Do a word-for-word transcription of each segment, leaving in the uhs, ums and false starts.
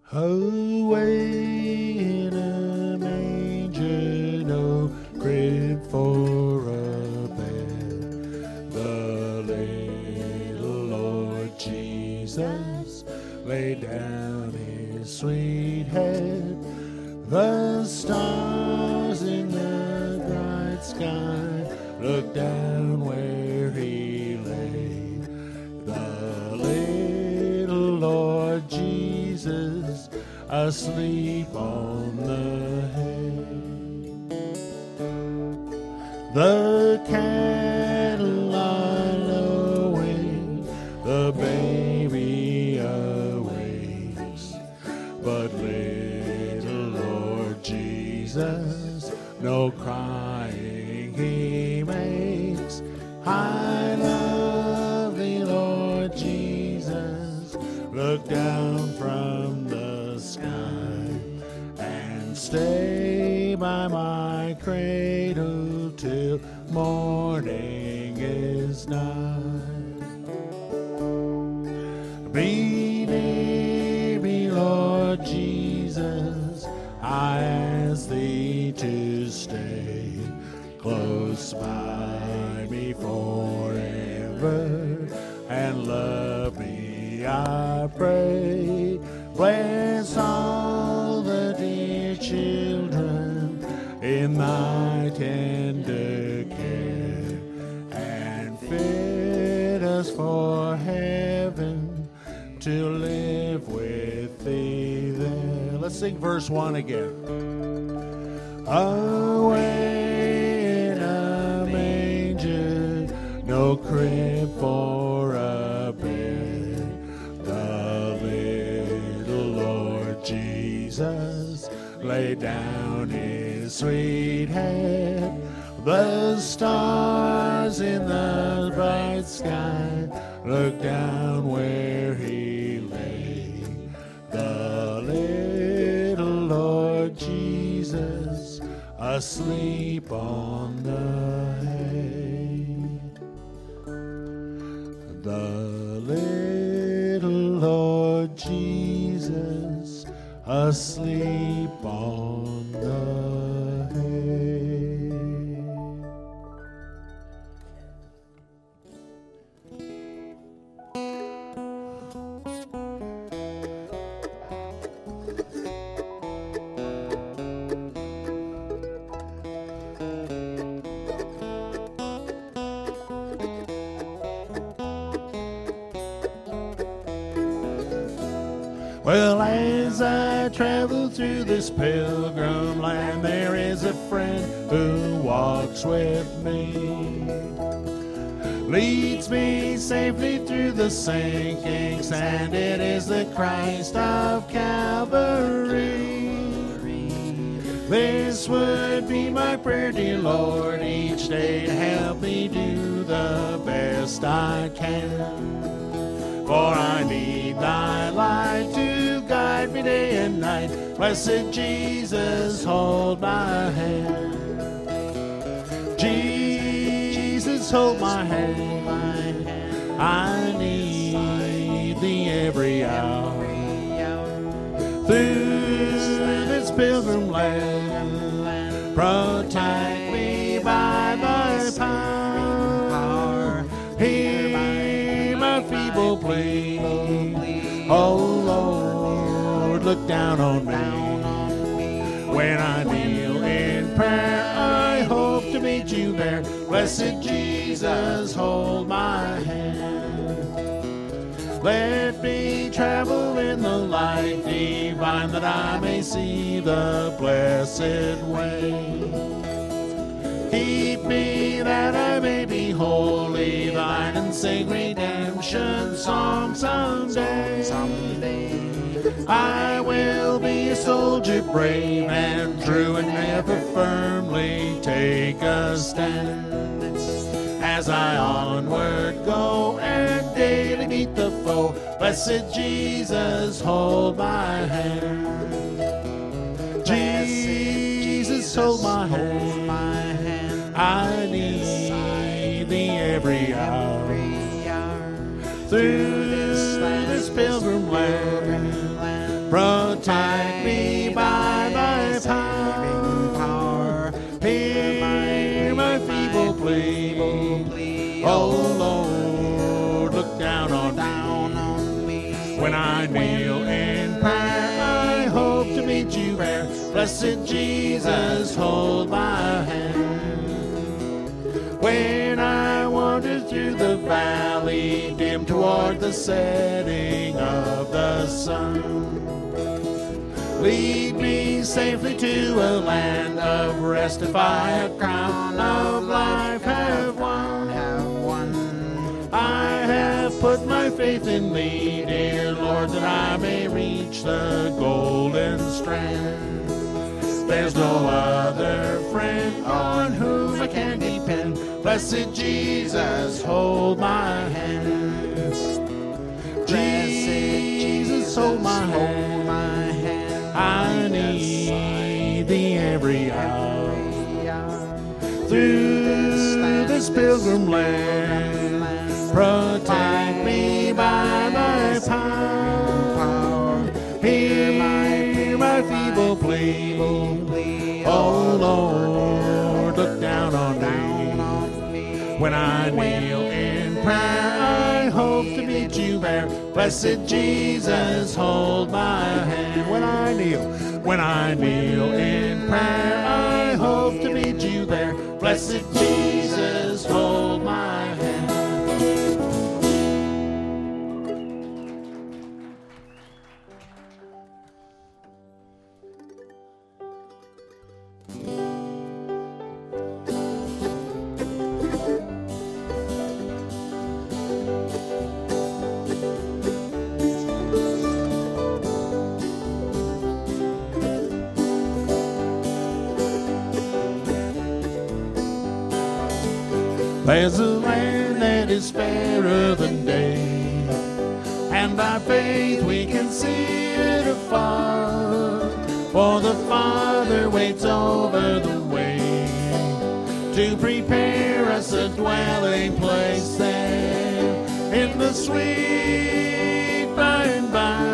Away in a manger, no crib for a bed, the little Lord Jesus laid down his sweet head. The stars in the bright sky looked down where he lay. The little Lord Jesus asleep on the hay. The cattle are lowing, the baby awakes, but little Lord Jesus no crying he makes. I love thee, Lord Jesus, look down from the sky and stay by my cradle till morning is nigh. Be near me, Lord Jesus, I ask thee to stay close by me forever and love me, I pray. Bless all the dear children in thy tender care and fit us for heaven to live with thee there. Let's sing verse one again. Away in a manger, no crib for a bed, the little Lord Jesus laid down his sweet head. The stars in the bright sky looked down where he lay. The little Lord Jesus asleep on the hay. The little Lord Jesus asleep on the hay. Well, as I travel through this pilgrim land, there is a friend who walks with me, leads me safely through the sinking sand. It is the Christ of Calvary. This would be my prayer, dear Lord, each day to help me do the best I can. For I need thy light to guide me day and night. Blessed Jesus, hold my hand. Jesus, hold my hand. I need thee every hour. Through this pilgrim land, protect me by thy power. Hear my feeble plea. Oh Lord, look down on me. When I kneel in prayer, I hope to meet you there. Blessed Jesus, hold my hand. Let me travel in the light divine, that I may see the blessed way. Keep me that I may be wholly thine, and sing redemption songs someday. Someday I will be a soldier brave and true, and ever firmly take a stand. As I onward go and daily meet the foe, blessed Jesus, hold my hand. Jesus, hold my hand. I need thee every hour. Through this pilgrim land, Protect me by thy power. Hear my feeble plea. Oh Lord, look down on me. When I kneel in prayer, I hope to meet you there. Blessed Jesus, hold my hand. When I wander through the valley, dim toward the setting of the sun, lead me safely to a land of rest. If I a crown of life have won, have won, I have put my faith in thee, dear Lord, that I may reach the golden strand. There's no other friend on whom I can depend. Blessed Jesus, hold my hand. Jesus, hold my hand. I need thee every hour. Through this pilgrim land, protect me by thy power. Hear my feeble plea. Oh Lord, look down on me. When I kneel in prayer, I hope to meet you there. Blessed Jesus, hold my hand. When I kneel, when I kneel in prayer, I hope to meet you there. Blessed Jesus, hold my hand. There's a land that is fairer than day, and by faith we can see it afar. For the Father waits over the way to prepare us a dwelling place there. In the sweet by and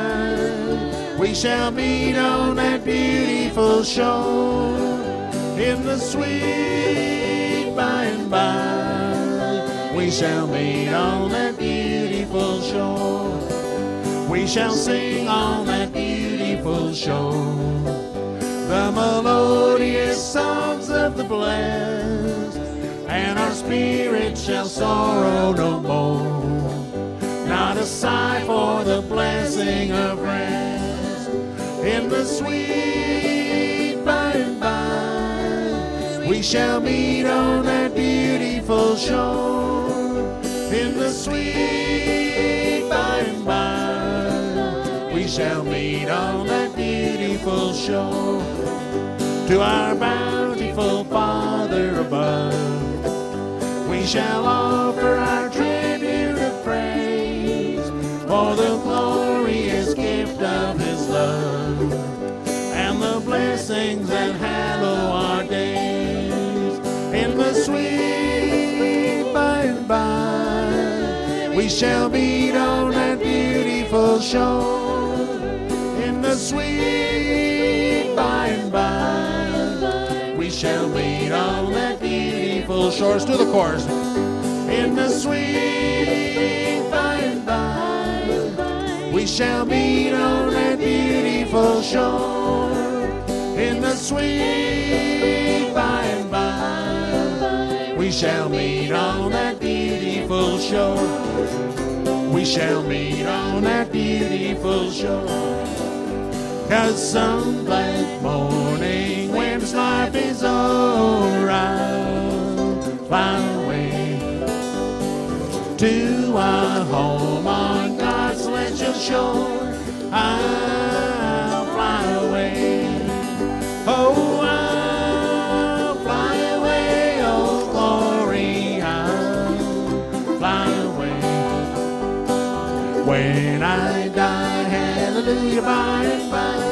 by, we shall meet on that beautiful shore. In the sweet by and by, we shall meet on that beautiful shore. We shall sing on that beautiful shore the melodious songs of the blessed, and our spirits shall sorrow no more. Not a sigh for the blessing of rest. In the sweet by and by, we shall meet on that beautiful shore. In the sweet by and by, we shall meet on that beautiful shore. To our bountiful Father above, we shall offer our tribute of praise for the glorious gift of His love and the blessings that hallow our days. In the sweet by and by, we shall meet on that beautiful shore. In the sweet by and by, we shall meet on that beautiful shore. To the chorus. In the sweet by and by, we shall meet on that beautiful shore. In the sweet by and by, we shall meet on that beautiful shore. We shall meet on that beautiful shore. 'Cause some black morning, when this life is over, I'll fly away to our home on God's celestial shore. I'll fly away. Oh, I'll fly away. Oh, glory, I'll fly away. When I die, hallelujah, by and by,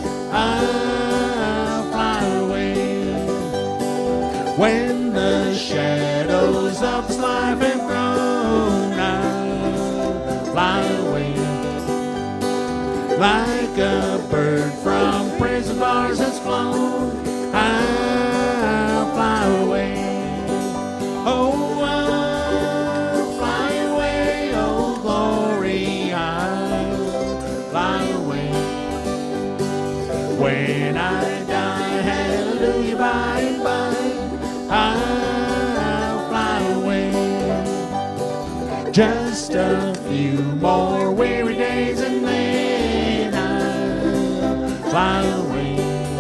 I'll fly away. When the shadows of this life have grown, I'll fly away. Like like a bird from prison bars has flown, I'll fly away. Oh, I'll fly away, oh glory, I'll fly away. When I die, hallelujah, by and by, I'll fly away. Just a few more weary days and then I'll fly away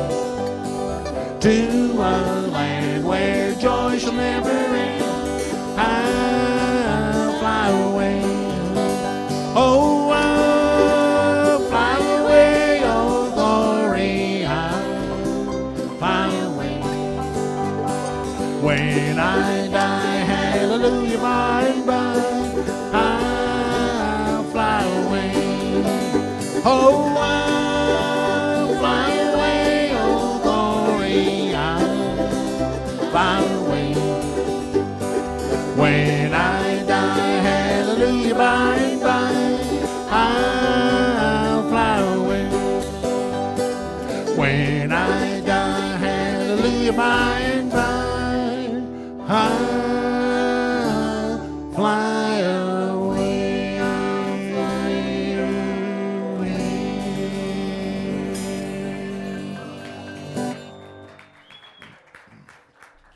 to a land where joy shall never end. I'll fly away. Oh, I'll fly away, oh glory, I'll fly away. When I die, hallelujah, by and by, I'll fly away. Oh, I'll fly away, oh glory, I'll fly away. When I die, hallelujah, by and by, I'll fly away. When I die, hallelujah, by and by, I'll